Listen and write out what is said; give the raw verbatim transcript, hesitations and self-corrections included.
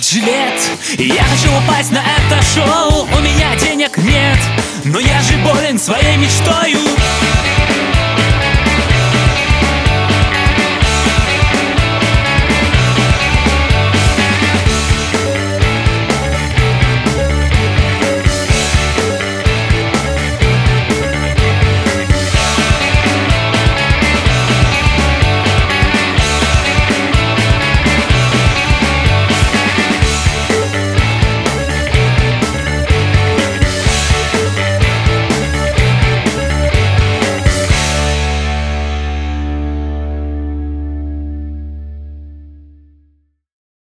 же лет, и я хочу упасть на это шоу. У меня денег нет, но я же болен своей мечтою.